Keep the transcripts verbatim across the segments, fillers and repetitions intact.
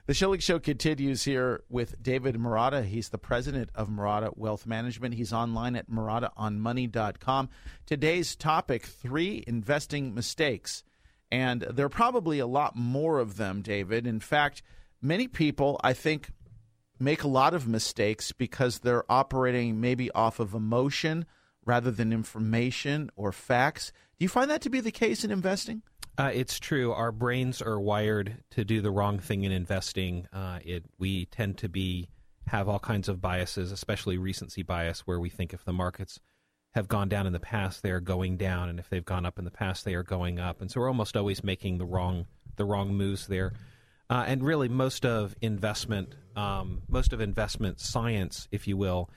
The Schilling Show continues here with David Marotta. He's the president of Marotta Wealth Management. He's online at marotta on money dot com. Today's topic, three investing mistakes. And there are probably a lot more of them, David. In fact, many people, I think, make a lot of mistakes because they're operating maybe off of emotion rather than information or facts. Do you find that to be the case in investing? Uh, it's true. Our brains are wired to do the wrong thing in investing. Uh, it we tend to be have all kinds of biases, especially recency bias, where we think if the markets have gone down in the past, they are going down, and if they've gone up in the past, they are going up. And so we're almost always making the wrong the wrong moves there. Uh, and really, most of investment, um, most of investment science, if you will,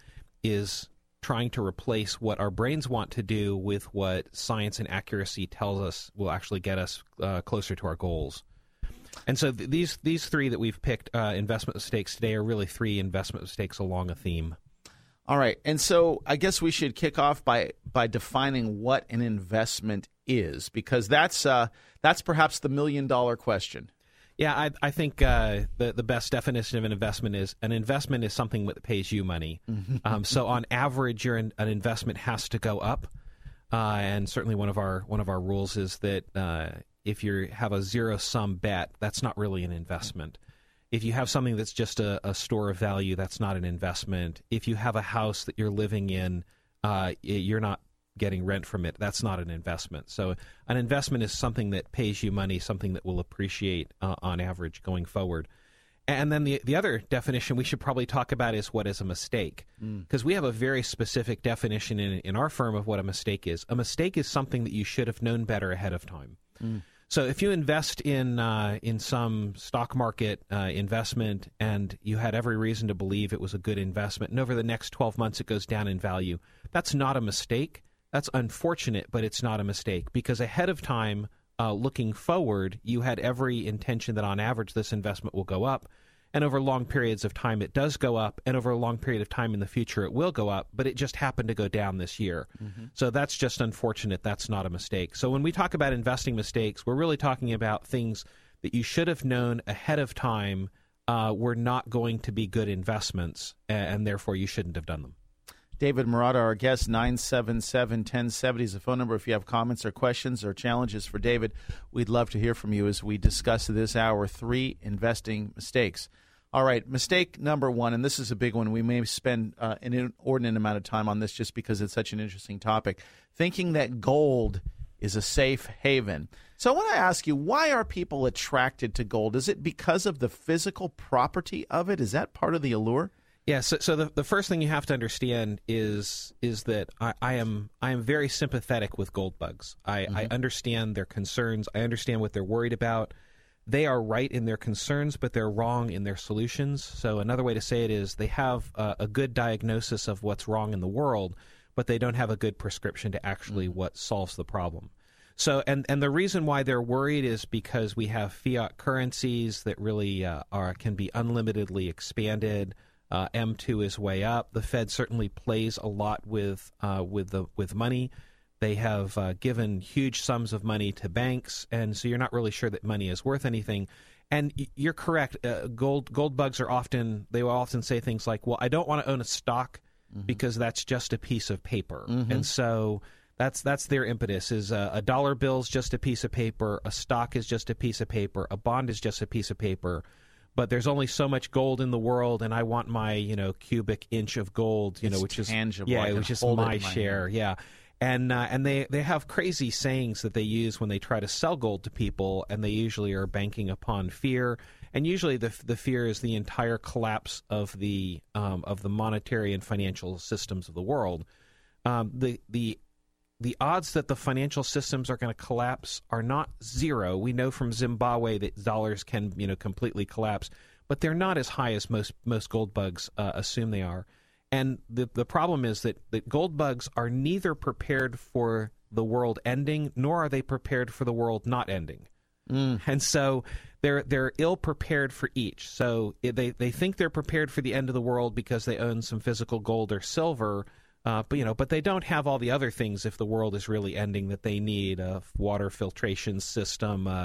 is trying to replace what our brains want to do with what science and accuracy tells us will actually get us uh, closer to our goals. And so th- these these three that we've picked, uh, investment mistakes today, are really three investment mistakes along a theme. All right. And so I guess we should kick off by by defining what an investment is, because that's uh, that's perhaps the million-dollar question. Yeah, I, I think uh, the the best definition of an investment is an investment is something that pays you money. um, so on average, your an investment has to go up, uh, and certainly one of our one of our rules is that uh, if you have a zero sum bet, that's not really an investment. If you have something that's just a, a store of value, that's not an investment. If you have a house that you're living in, uh, you're not getting rent from it, that's not an investment. So an investment is something that pays you money, something that will appreciate uh, on average going forward. And then the the other definition we should probably talk about is what is a mistake, because mm. we have a very specific definition in in our firm of what a mistake is. A mistake is something that you should have known better ahead of time. Mm. So if you invest in uh, in some stock market uh, investment and you had every reason to believe it was a good investment, and over the next twelve months it goes down in value, that's not a mistake. That's unfortunate, but it's not a mistake, because ahead of time, uh, looking forward, you had every intention that on average this investment will go up, and over long periods of time it does go up, and over a long period of time in the future it will go up, but it just happened to go down this year. Mm-hmm. So that's just unfortunate. That's not a mistake. So when we talk about investing mistakes, we're really talking about things that you should have known ahead of time uh, were not going to be good investments, and therefore you shouldn't have done them. David Marotta, our guest, nine seven seven, one oh seven oh is the phone number. If you have comments or questions or challenges for David, we'd love to hear from you as we discuss this hour, three investing mistakes. All right, mistake number one, and this is a big one. We may spend uh, an inordinate amount of time on this just because it's such an interesting topic, thinking that gold is a safe haven. So I want to ask you, why are people attracted to gold? Is it because of the physical property of it? Is that part of the allure? Yeah, so, so the, the first thing you have to understand is is that I, I am I am very sympathetic with gold bugs. I, mm-hmm. I understand their concerns. I understand what they're worried about. They are right in their concerns, but they're wrong in their solutions. So another way to say it is they have a, a good diagnosis of what's wrong in the world, but they don't have a good prescription to actually mm-hmm. what solves the problem. So, and, and the reason why they're worried is because we have fiat currencies that really uh, are can be unlimitedly expanded. Uh, M two is way up. The Fed certainly plays a lot with uh, with the with money. They have uh, given huge sums of money to banks, and so you're not really sure that money is worth anything. And you're correct. Uh, gold gold bugs are often they will often say things like, "Well, I don't want to own a stock mm-hmm. because that's just a piece of paper," mm-hmm. and so that's that's their impetus: is uh, a dollar bill is just a piece of paper, a stock is just a piece of paper, a bond is just a piece of paper. But there's only so much gold in the world, and I want my, you know, cubic inch of gold, you it's know, which tangible. is yeah, which is my, my share, hand. yeah. And uh, and they, they have crazy sayings that they use when they try to sell gold to people, and they usually are banking upon fear. And usually the the fear is the entire collapse of the um, of the monetary and financial systems of the world. Um, the the The odds that the financial systems are going to collapse are not zero. We know from Zimbabwe that dollars can, you know, completely collapse, but they're not as high as most most gold bugs uh, assume they are. And the the problem is that, that gold bugs are neither prepared for the world ending, nor are they prepared for the world not ending. Mm. And so they're they're ill prepared for each. So they they think they're prepared for the end of the world because they own some physical gold or silver. Uh, but you know, but they don't have all the other things if the world is really ending that they need: a water filtration system, uh,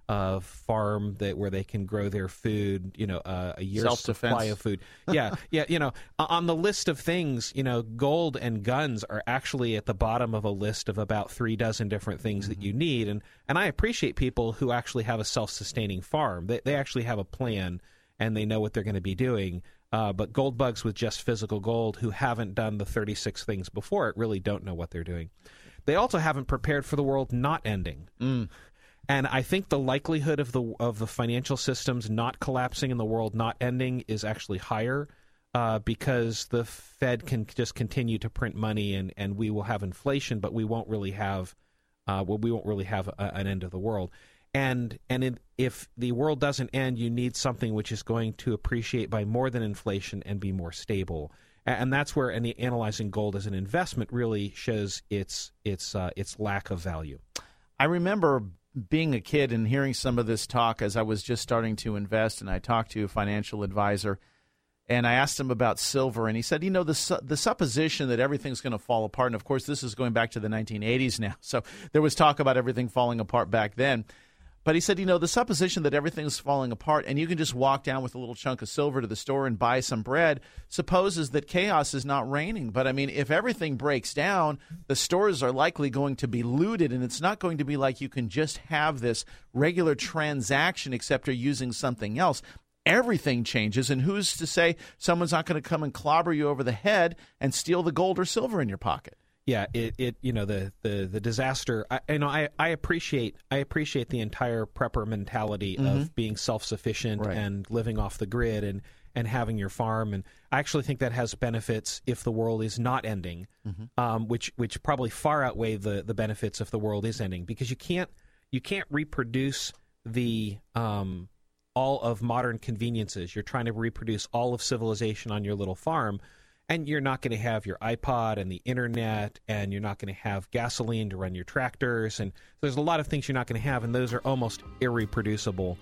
of farm that where they can grow their food, you know, uh, a year's supply of food. Yeah, yeah, you know, on the list of things, you know, gold and guns are actually at the bottom of a list of about three dozen different things mm-hmm. that you need. And and I appreciate people who actually have a self-sustaining farm. They they actually have a plan and they know what they're going to be doing. Uh, but gold bugs with just physical gold who haven't done the thirty-six things before it really don't know what they're doing. They also haven't prepared for the world not ending. Mm. And I think the likelihood of the of the financial systems not collapsing and the world not ending is actually higher uh, because the Fed can just continue to print money and, and we will have inflation, but we won't really have uh, well, we won't really have a, an end of the world. And and it, if the world doesn't end, you need something which is going to appreciate by more than inflation and be more stable. And that's where any analyzing gold as an investment really shows its its uh, its lack of value. I remember being a kid and hearing some of this talk as I was just starting to invest, and I talked to a financial advisor, and I asked him about silver, and he said, you know, the su- the supposition that everything's going to fall apart, and of course this is going back to the nineteen eighties now, so there was talk about everything falling apart back then. But he said, you know, the supposition that everything's falling apart and you can just walk down with a little chunk of silver to the store and buy some bread supposes that chaos is not reigning. But, I mean, if everything breaks down, the stores are likely going to be looted, and it's not going to be like you can just have this regular transaction except you're using something else. Everything changes, and who's to say someone's not going to come and clobber you over the head and steal the gold or silver in your pocket? Yeah, it, it you know the the the disaster. I, you know, I, I appreciate I appreciate the entire prepper mentality mm-hmm. of being self-sufficient right. and living off the grid and, and having your farm. And I actually think that has benefits if the world is not ending, mm-hmm. um, which which probably far outweigh the, the benefits if the world is ending, because you can't you can't reproduce the um, all of modern conveniences. You're trying to reproduce all of civilization on your little farm. And you're not going to have your iPod and the internet, and you're not going to have gasoline to run your tractors. And there's a lot of things you're not going to have, and those are almost irreproducible.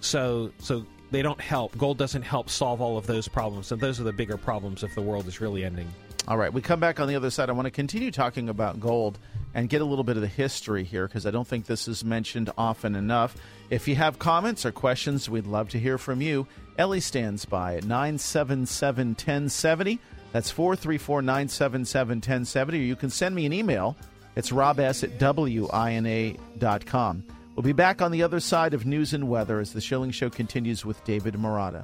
So so they don't help. Gold doesn't help solve all of those problems, and those are the bigger problems if the world is really ending. All right, we come back on the other side. I want to continue talking about gold and get a little bit of the history here, because I don't think this is mentioned often enough. If you have comments or questions, we'd love to hear from you. Ellie stands by at nine seven seven, one zero seven zero. That's four three four, nine seven seven, one zero seven zero. Or you can send me an email. It's rob s at w i n a dot com. We'll be back on the other side of news and weather as the Schilling Show continues with David Marotta.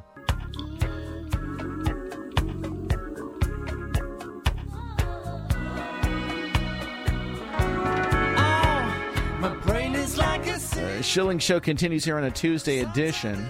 Oh, my brain is like a The Schilling Show continues here on a Tuesday edition.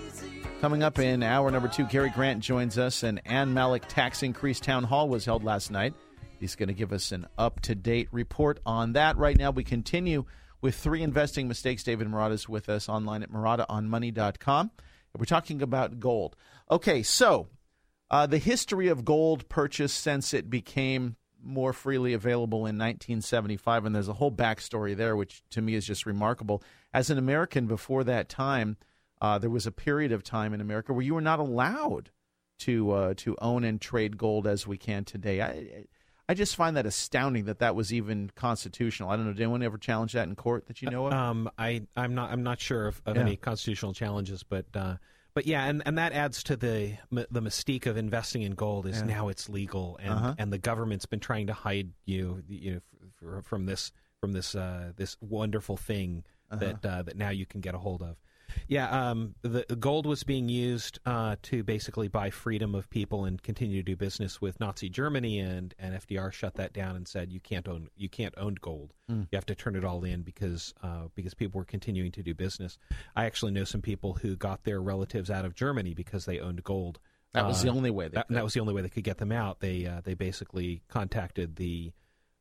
Coming up in hour number two, Gary Grant joins us, and Ann Malik tax increase town hall was held last night. He's going to give us an up-to-date report on that. Right now, we continue with three investing mistakes. David Marotta is with us online at marotta on money dot com. We're talking about gold. Okay, so uh, the history of gold purchase since it became more freely available in nineteen seventy-five, and there's a whole backstory there, which to me is just remarkable. As an American before that time, Uh, there was a period of time in America where you were not allowed to uh, to own and trade gold as we can today. I I just find that astounding that that was even constitutional. I don't know. Did anyone ever challenge that in court that you know of? Um, I I'm not I'm not sure of, of Yeah. any constitutional challenges, but uh, but yeah, and, and that adds to the the mystique of investing in gold is Yeah. now it's legal, and, Uh-huh. and the government's been trying to hide you you know f- f- from this from this uh, this wonderful thing Uh-huh. that uh, that now you can get a hold of. Yeah, um, the, the gold was being used uh, to basically buy freedom of people and continue to do business with Nazi Germany, and, and F D R shut that down and said you can't own you can't own gold. Mm. You have to turn it all in because uh, because people were continuing to do business. I actually know some people who got their relatives out of Germany because they owned gold. That was Uh, the only way. They that, could. that was the only way they could get them out. They uh, they basically contacted the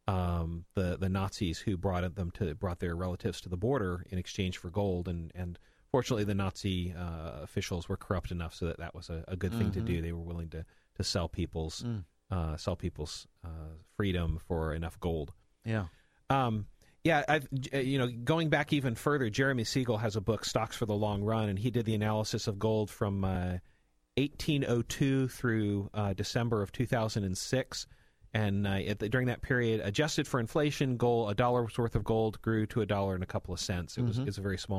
um, the the Nazis who brought them to brought their relatives to the border in exchange for gold, and and. Fortunately, the Nazi uh, officials were corrupt enough so that that was a, a good thing Mm-hmm. to do. They were willing to, to sell people's Mm. uh, sell people's uh, freedom for enough gold. Yeah. Um, yeah, I've, you know, going back even further, Jeremy Siegel has a book, Stocks for the Long Run, and he did the analysis of gold from uh, eighteen oh two through uh, December of two thousand six. And uh, at the, during that period, adjusted for inflation, gold a dollar's worth of gold grew to a dollar and a couple of cents. It was Mhm. it's a very small.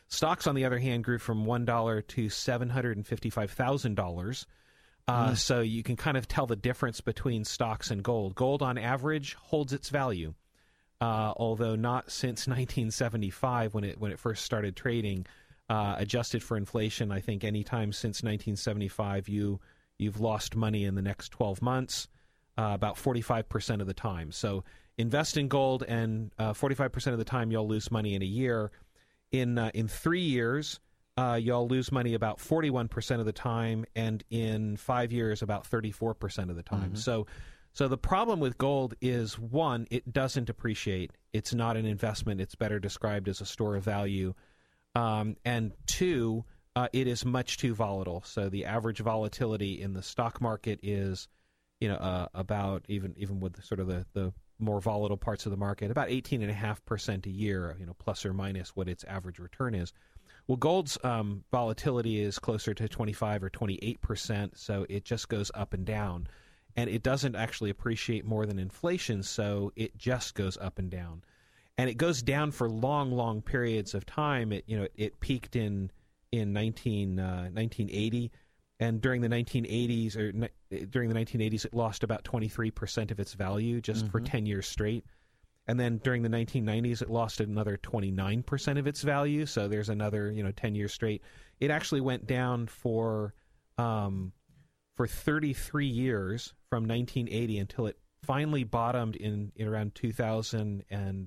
Stocks, on the other hand, grew from one dollar to seven hundred fifty-five thousand dollars. Uh, mm. So you can kind of tell the difference between stocks and gold. Gold, on average, holds its value, uh, although not since nineteen seventy-five when it when it first started trading. Uh, adjusted for inflation, I think any time since nineteen seventy-five, you you've lost money in the next twelve months, uh, about forty-five percent of the time. So invest in gold, and uh, forty-five percent of the time you'll lose money in a year. In uh, in three years, uh, you'll lose money about forty-one percent of the time, and in five years, about thirty-four percent of the time. Mm-hmm. So, so the problem with gold is, one, it doesn't appreciate. It's not an investment. It's better described as a store of value. Um, and two, uh, it is much too volatile. So the average volatility in the stock market is, you know, uh, about even even with sort of the the more volatile parts of the market, about eighteen point five percent a year, you know, plus or minus what its average return is. Well, gold's um, volatility is closer to twenty-five or twenty-eight percent, so it just goes up and down. And it doesn't actually appreciate more than inflation, so it just goes up and down. And it goes down for long, long periods of time. It, you know, it peaked in in nineteen, uh, nineteen eighty. And during the nineteen eighties, or ni- during the nineteen eighties, it lost about twenty-three percent of its value just mm-hmm. for ten years straight. And then during the nineteen nineties, it lost another twenty-nine percent of its value. So there's another, you know, ten years straight. It actually went down for um, for thirty-three years from nineteen eighty until it finally bottomed in, in around two thousand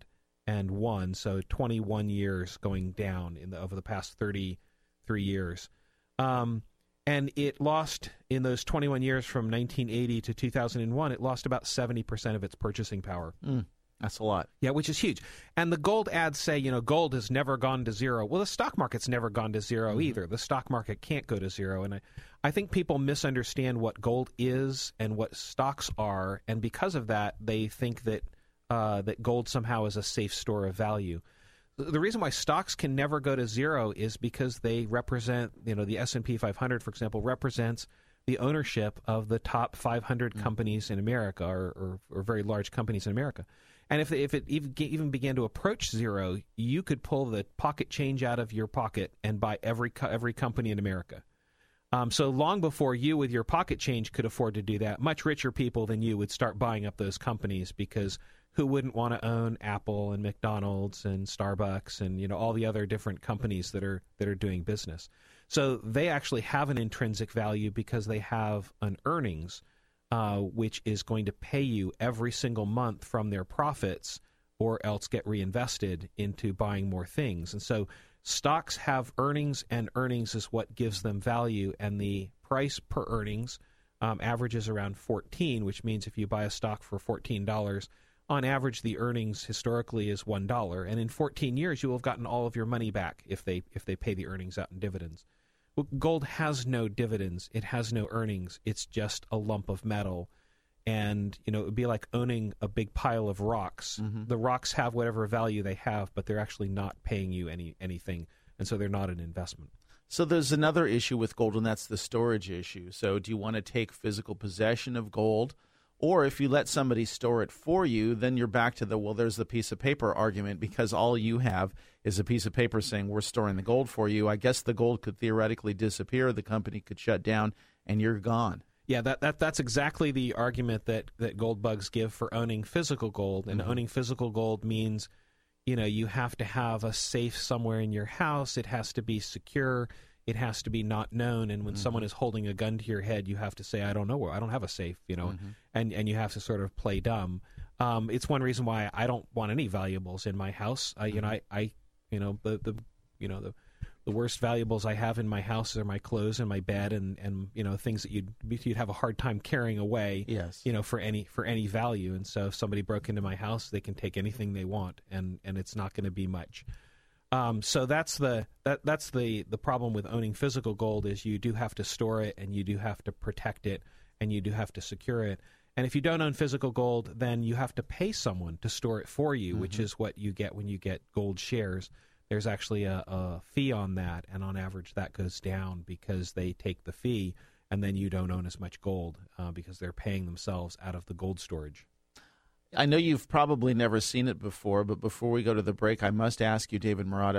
one. So twenty-one years going down in the, over the past thirty-three years. Um, And it lost, in those twenty-one years from nineteen eighty to two thousand one, it lost about seventy percent of its purchasing power. Mm, that's a lot. Yeah, which is huge. And the gold ads say, you know, gold has never gone to zero. Well, the stock market's never gone to zero mm-hmm. either. The stock market can't go to zero. And I, I think people misunderstand what gold is and what stocks are. And because of that, they think that uh, that gold somehow is a safe store of value. The reason why stocks can never go to zero is because they represent, you know, the S and P five hundred, for example, represents the ownership of the top five hundred mm. companies in America, or, or, or very large companies in America. And if, they, if it even, even began to approach zero, you could pull the pocket change out of your pocket and buy every every company in America. Um, so long before you with your pocket change could afford to do that, much richer people than you would start buying up those companies, because who wouldn't want to own Apple and McDonald's and Starbucks and, you know, all the other different companies that are that are doing business? So they actually have an intrinsic value because they have an earnings, uh, which is going to pay you every single month from their profits, or else get reinvested into buying more things. And so stocks have earnings, and earnings is what gives them value. And the price per earnings um, averages around fourteen, which means if you buy a stock for fourteen dollars, on average, the earnings historically is one dollar, and in fourteen years, you will have gotten all of your money back if they if they pay the earnings out in dividends. Well, gold has no dividends; it has no earnings. It's just a lump of metal, and you know it would be like owning a big pile of rocks. Mm-hmm. The rocks have whatever value they have, but they're actually not paying you any anything, and so they're not an investment. So there's another issue with gold, and that's the storage issue. So do you want to take physical possession of gold? Or if you let somebody store it for you, then you're back to the, well, there's the piece of paper argument, because all you have is a piece of paper saying we're storing the gold for you. I guess the gold could theoretically disappear, the company could shut down, and you're gone. Yeah, that, that that's exactly the argument that, that gold bugs give for owning physical gold. And mm-hmm. owning physical gold means, you know, you have to have a safe somewhere in your house. It has to be secure. It has to be not known, and when mm-hmm. someone is holding a gun to your head, you have to say, "I don't know, I don't have a safe," you know, mm-hmm. and and you have to sort of play dumb. Um, it's one reason why I don't want any valuables in my house. I, mm-hmm. You know, I, I, you know, the the you know the the worst valuables I have in my house are my clothes and my bed, and, and you know things that you'd you'd have a hard time carrying away. Yes. You know, for any for any value, and so if somebody broke into my house, they can take anything they want, and and it's not going to be much. Um, so that's the that that's the, the problem with owning physical gold, is you do have to store it, and you do have to protect it, and you do have to secure it. And if you don't own physical gold, then you have to pay someone to store it for you, mm-hmm. which is what you get when you get gold shares. There's actually a, a fee on that, and on average that goes down because they take the fee, and then you don't own as much gold uh, because they're paying themselves out of the gold storage. I know you've probably never seen it before, but before we go to the break, I must ask you, David Marotta,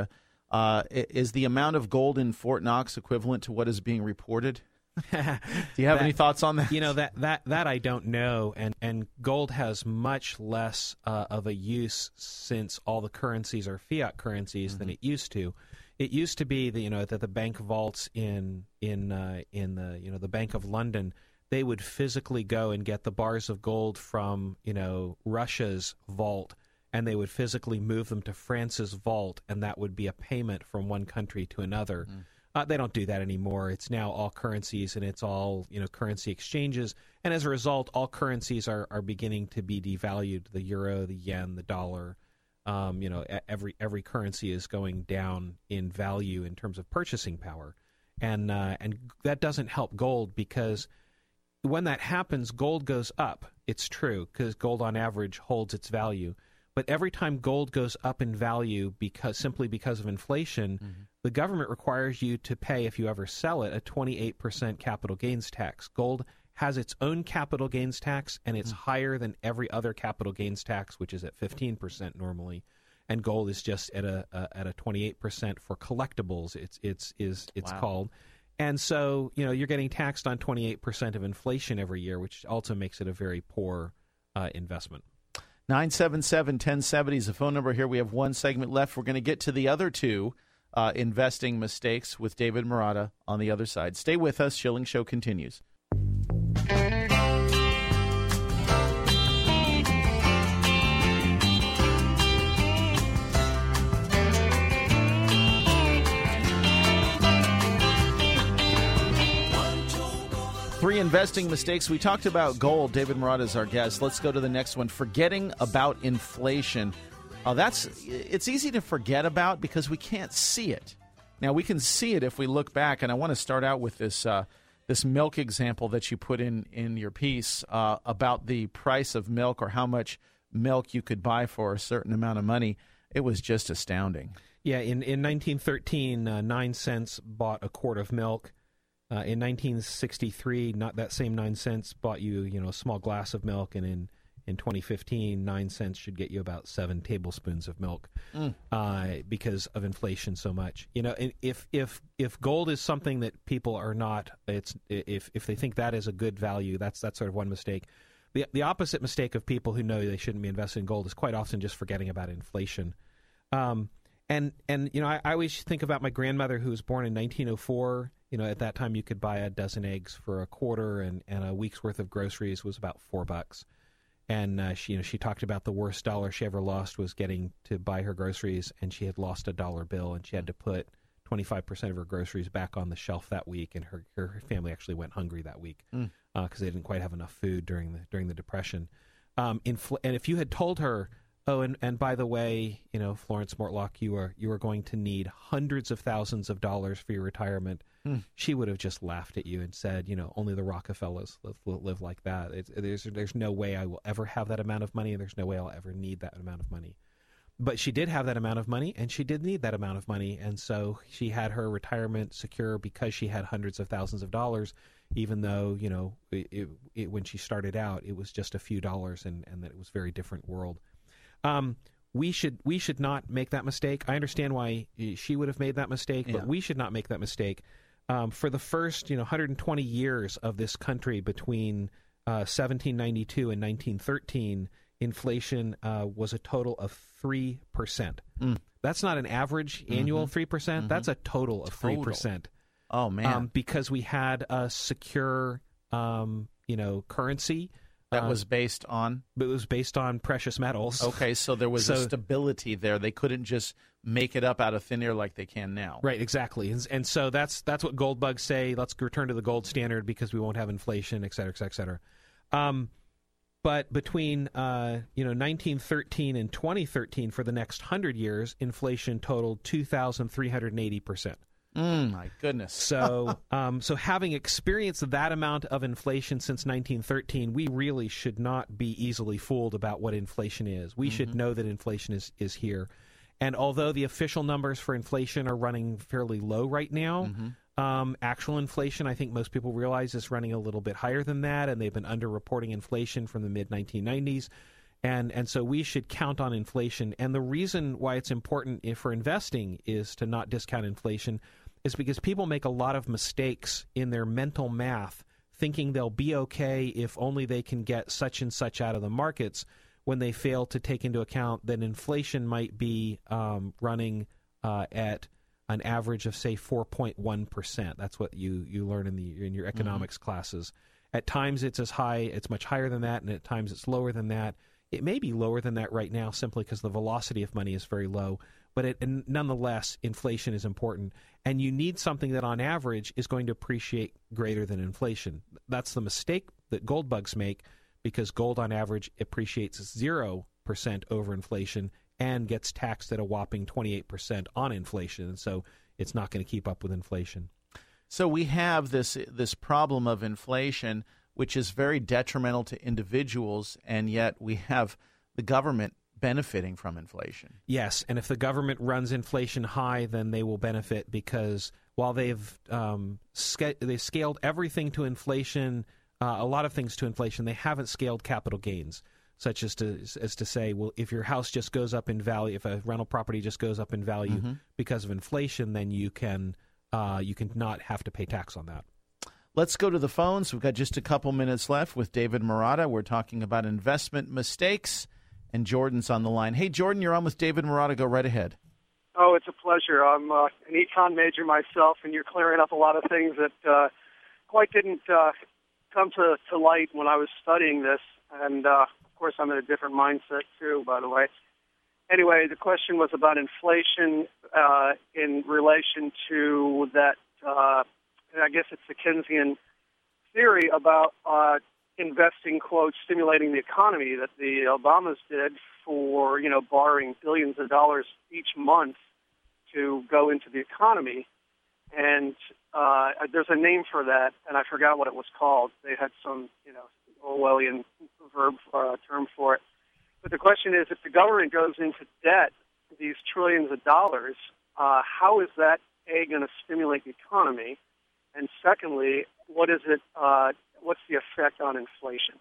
Uh, i- is the amount of gold in Fort Knox equivalent to what is being reported? Do you have That- any thoughts on that? You know, that that that I don't know, and and gold has much less uh, of a use since all the currencies are fiat currencies than it used to. It used to be that, you know, that the bank vaults in in uh, in the you know the Bank of London, they would physically go and get the bars of gold from, you know, Russia's vault, and they would physically move them to France's vault, and that would be a payment from one country to another. Mm. Uh, they don't do that anymore. It's now all currencies, and it's all, you know, currency exchanges. And as a result, all currencies are, are beginning to be devalued. The euro, the yen, the dollar. Um, you know, every every currency is going down in value in terms of purchasing power, and uh, and that doesn't help gold, because when that happens, gold goes up. It's true, because gold on average holds its value. But every time gold goes up in value, because simply because of inflation, mm-hmm. the government requires you to pay, if you ever sell it, a twenty-eight percent capital gains tax. Gold has its own capital gains tax, and it's mm-hmm. higher than every other capital gains tax, which is at fifteen percent normally. And gold is just at a, a at a twenty-eight percent for collectibles. It's it's is it's wow. called. And so, you know, you're getting taxed on twenty-eight percent of inflation every year, which also makes it a very poor uh, investment. nine seven seven, one zero seven zero is the phone number here. We have one segment left. We're going to get to the other two uh, investing mistakes with David Marotta on the other side. Stay with us. Schilling Show continues. Three investing mistakes. We talked about gold. David Marotta is our guest. Let's go to the next one. Forgetting about inflation. Uh, that's it's easy to forget about because we can't see it. Now, we can see it if we look back, and I want to start out with this uh, this milk example that you put in, in your piece uh, about the price of milk, or how much milk you could buy for a certain amount of money. It was just astounding. Yeah, in, in nineteen thirteen, uh, nine cents bought a quart of milk. Uh, in nineteen sixty-three, not that same nine cents bought you, you know, a small glass of milk, and in, in twenty fifteen, nine cents should get you about seven tablespoons of milk mm. uh, because of inflation so much. You know, if if if gold is something that people are not, it's if if they think that is a good value, that's that's sort of one mistake. The the opposite mistake of people who know they shouldn't be invested in gold is quite often just forgetting about inflation. Um, and and you know, I, I always think about my grandmother, who was born in nineteen oh four. You know, at that time you could buy a dozen eggs for a quarter, and, and a week's worth of groceries was about four bucks. And uh, she, you know, she talked about the worst dollar she ever lost was getting to buy her groceries, and she had lost a dollar bill, and she had to put twenty-five percent of her groceries back on the shelf that week, and her, her family actually went hungry that week because mm. uh, they didn't quite have enough food during the during the Depression. Um, infl- and if you had told her, oh, and, and by the way, you know, Florence Mortlock, you are you are going to need hundreds of thousands of dollars for your retirement, mm. she would have just laughed at you and said, you know, only the Rockefellers live, live like that. It's, there's there's no way I will ever have that amount of money, and there's no way I'll ever need that amount of money. But she did have that amount of money, and she did need that amount of money, and so she had her retirement secure because she had hundreds of thousands of dollars, even though, you know, it, it, it, when she started out, it was just a few dollars, and, and that it was a very different world. Um, we should we should not make that mistake. I understand why she would have made that mistake, but yeah. we should not make that mistake. Um, for the first, you know, one hundred twenty years of this country, between uh, seventeen ninety-two and nineteen thirteen, inflation uh, was a total of three percent. Mm. That's not an average annual mm-hmm. three percent. Mm-hmm. That's a total of three percent. Oh, man. Um, because we had a secure, um, you know, currency. That was based on? It was based on precious metals. Okay, so there was so, a stability there. They couldn't just make it up out of thin air like they can now. Right, exactly. And, and so that's that's what gold bugs say. Let's return to the gold standard because we won't have inflation, et cetera, et cetera, et cetera. Um, but between uh, you know nineteen thirteen and twenty thirteen, for the next one hundred years, inflation totaled two thousand three hundred eighty percent. Mm, my goodness. So um, so having experienced that amount of inflation since nineteen thirteen, we really should not be easily fooled about what inflation is. We mm-hmm. should know that inflation is, is here. And although the official numbers for inflation are running fairly low right now, mm-hmm. um, actual inflation, I think most people realize, is running a little bit higher than that, and they've been underreporting inflation from the mid nineteen nineties. And and so we should count on inflation. And the reason why it's important if for investing is to not discount inflation is because people make a lot of mistakes in their mental math, thinking they'll be okay if only they can get such and such out of the markets, when they fail to take into account that inflation might be um, running uh, at an average of, say, four point one percent. That's what you, you learn in the in your economics mm-hmm. classes. At times it's as high, it's much higher than that, and at times it's lower than that. It may be lower than that right now simply because the velocity of money is very low, but it, and nonetheless, inflation is important. And you need something that on average is going to appreciate greater than inflation. That's the mistake that gold bugs make, because gold on average appreciates zero percent over inflation and gets taxed at a whopping twenty-eight percent on inflation. And so it's not going to keep up with inflation. So we have this this problem of inflation, which is very detrimental to individuals, and yet we have the government benefiting from inflation. Yes, and if the government runs inflation high, then they will benefit, because while they've um, sca- they've scaled everything to inflation, uh, a lot of things to inflation, they haven't scaled capital gains, such as to as to say, well, if your house just goes up in value, if a rental property just goes up in value mm-hmm. because of inflation, then you can uh, you can not have to pay tax on that. Let's go to the phones. We've got just a couple minutes left with David Marotta. We're talking about investment mistakes, and Jordan's on the line. Hey, Jordan, you're on with David Marotta. Go right ahead. Oh, it's a pleasure. I'm uh, an econ major myself, and you're clearing up a lot of things that uh, quite didn't uh, come to, to light when I was studying this. And, uh, of course, I'm in a different mindset, too, by the way. Anyway, the question was about inflation uh, in relation to that uh I guess it's the Keynesian theory about uh, investing, quote, stimulating the economy that the Obamas did for, you know, borrowing billions of dollars each month to go into the economy. And uh, there's a name for that, and I forgot what it was called. They had some, you know, Orwellian verb uh, term for it. But the question is, if the government goes into debt, these trillions of dollars, uh, how is that, A, going to stimulate the economy? And secondly, what is it? Uh, what's the effect on inflation?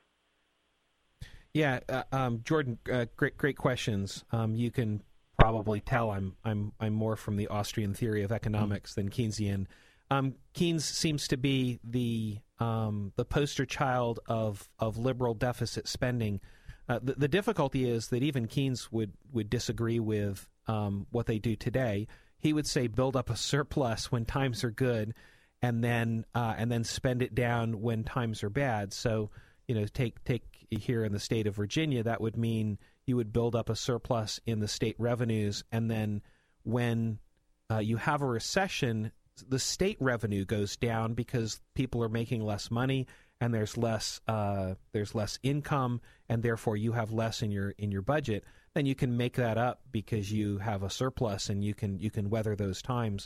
Yeah, uh, um, Jordan, uh, great, great questions. Um, you can probably tell I'm, I'm, I'm more from the Austrian theory of economics mm-hmm. than Keynesian. Um, Keynes seems to be the, um, the poster child of, of liberal deficit spending. Uh, the, the difficulty is that even Keynes would, would disagree with um, what they do today. He would say build up a surplus when times are good, and then uh, and then spend it down when times are bad. So, you know, take take here in the state of Virginia, that would mean you would build up a surplus in the state revenues, and then when uh, you have a recession, the state revenue goes down because people are making less money, and there's less uh, there's less income, and therefore you have less in your in your budget. Then you can make that up because you have a surplus, and you can you can weather those times.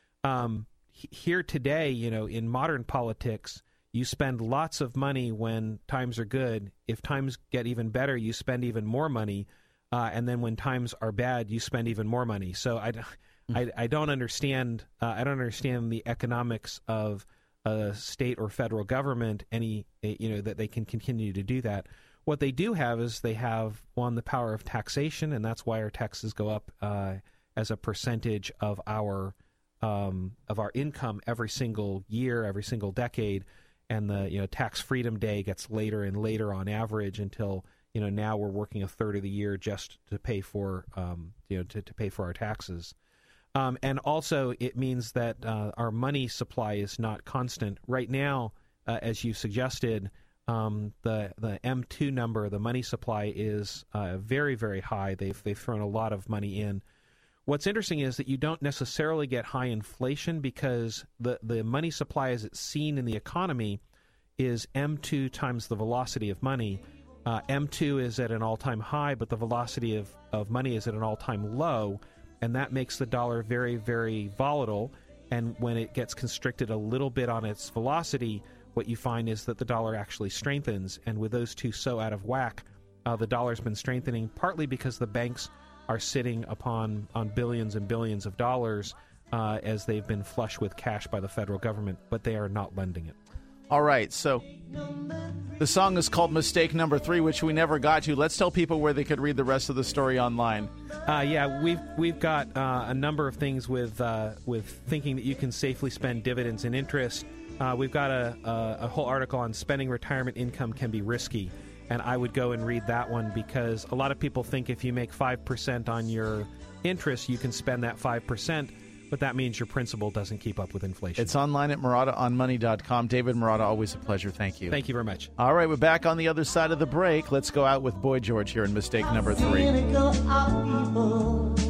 Um, Here today, you know, in modern politics, you spend lots of money when times are good. If times get even better, you spend even more money. Uh, and then when times are bad, you spend even more money. So I, I, I don't understand. Uh, I don't understand the economics of a state or federal government. Any, you know, that they can continue to do that. What they do have is they have, one, the power of taxation, and that's why our taxes go up uh, as a percentage of our Um, of our income every single year, every single decade, and the you know tax freedom day gets later and later on average until you know now we're working a third of the year just to pay for um, you know to, to pay for our taxes, um, and also it means that uh, our money supply is not constant right now. Uh, as you suggested, um, the the M two number, the money supply is uh, very very high. They've they've thrown a lot of money in. What's interesting is that you don't necessarily get high inflation because the, the money supply as it's seen in the economy is M two times the velocity of money. Uh, M two is at an all-time high, but the velocity of, of money is at an all-time low, and that makes the dollar very, very volatile. And when it gets constricted a little bit on its velocity, what you find is that the dollar actually strengthens. And with those two so out of whack, uh, the dollar's been strengthening partly because the banks are sitting upon on billions and billions of dollars uh, as they've been flush with cash by the federal government, but they are not lending it. All right, so the song is called Mistake Number Three, which we never got to. Let's tell people where they could read the rest of the story online. Uh, yeah, we've we've got uh, a number of things with uh, with thinking that you can safely spend dividends and interest. Uh, we've got a, a, a whole article on spending retirement income can be risky, and I would go and read that one because a lot of people think if you make five percent on your interest, you can spend that five percent, but that means your principal doesn't keep up with inflation. It's online at Murata on money dot com. David Murata, always a pleasure. Thank you. Thank you very much. All right, we're back on the other side of the break. Let's go out with Boy George here in Mistake Number Three.